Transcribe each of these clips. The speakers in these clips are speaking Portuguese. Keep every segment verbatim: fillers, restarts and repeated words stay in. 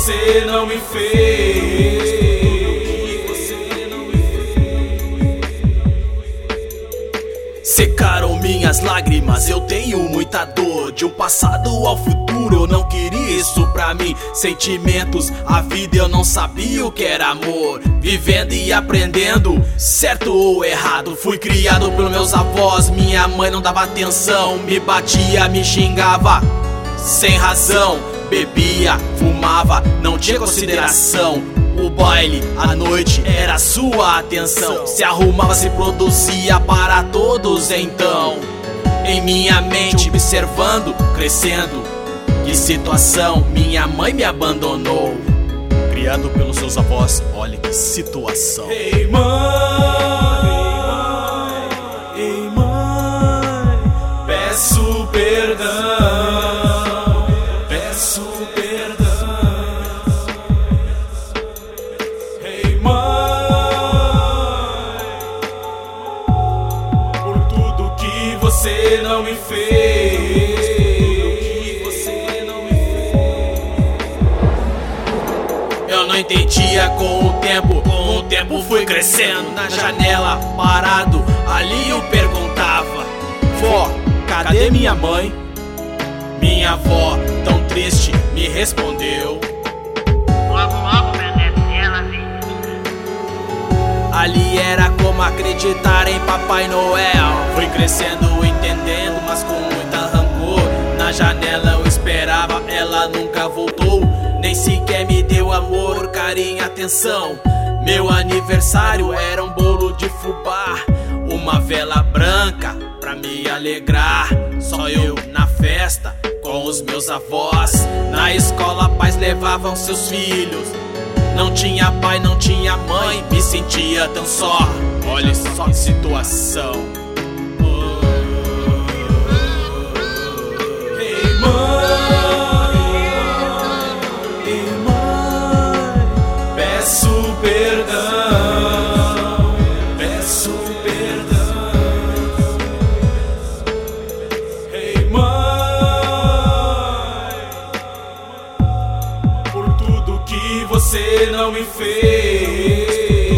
você não me fez. Secaram minhas lágrimas, eu tenho muita dor. De um passado ao futuro, eu não queria isso pra mim. Sentimentos, a vida eu não sabia o que era amor. Vivendo e aprendendo, certo ou errado. Fui criado pelos meus avós, minha mãe não dava atenção. Me batia, me xingava, sem razão. Bebia, fumava, não tinha consideração. O baile, a noite, era sua atenção. Se arrumava, se produzia para todos então. Em minha mente, observando, crescendo. Que situação, minha mãe me abandonou. Criado pelos seus avós, olha que situação. Ei mãe, ei mãe, peço perdão, peço perdão. Você não me fez. Você não me fez. Eu não entendia com o tempo. Com o tempo fui crescendo. Na janela, parado, ali eu perguntava: vó, cadê minha mãe? Minha avó, tão triste, me respondeu: logo, logo, Beneto, ela vem. Ali era como acreditar em Papai Noel. Fui crescendo, entendendo, mas com muita rancor. Na janela eu esperava, ela nunca voltou. Nem sequer me deu amor, carinho, atenção. Meu aniversário era um bolo de fubá, uma vela branca pra me alegrar. Só eu na festa, com os meus avós. Na escola pais levavam seus filhos. Não tinha pai, não tinha mãe, me sentia tão só. Olha só que situação. Ei mãe, ei mãe, peço perdão, peço perdão. Ei mãe, por tudo que você não me fez.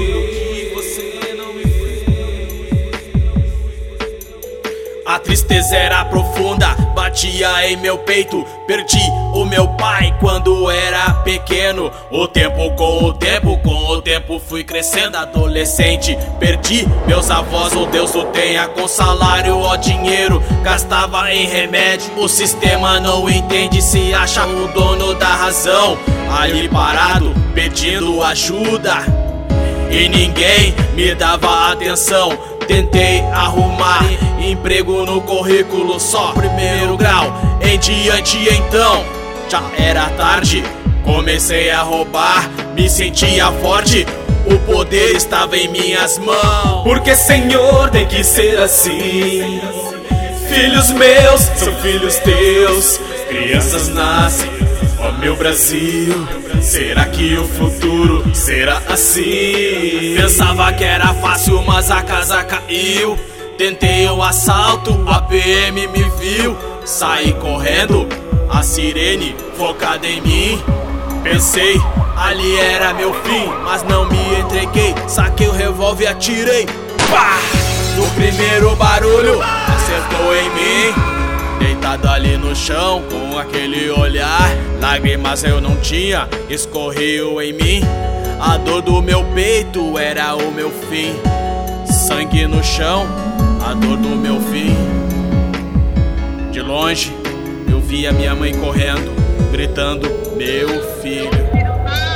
A tristeza era profunda, batia em meu peito. Perdi o meu pai quando era pequeno. O tempo com o tempo, com o tempo fui crescendo. Adolescente, perdi meus avós, oh Deus o tenha. Com salário ou dinheiro, gastava em remédio. O sistema não entende, se acha o dono da razão. Ali parado, pedindo ajuda, e ninguém me dava atenção. Tentei arrumar emprego no currículo, só primeiro grau. Em diante então, já era tarde. Comecei a roubar, me sentia forte. O poder estava em minhas mãos. Porque Senhor tem que ser assim. Filhos meus são filhos teus. Crianças nascem, ó meu Brasil. Será que o futuro será assim? Pensava que era fácil, mas a casa caiu. Tentei o assalto, a P M me viu. Saí correndo, a sirene focada em mim. Pensei, ali era meu fim, mas não me entreguei. Saquei o revólver e atirei. Pá! O primeiro barulho acertou em mim. Deitado ali no chão, com aquele olhar. Lágrimas eu não tinha, escorriam em mim. A dor do meu peito era o meu fim. Sangue no chão, a dor do meu fim. De longe, eu via minha mãe correndo, gritando: meu filho.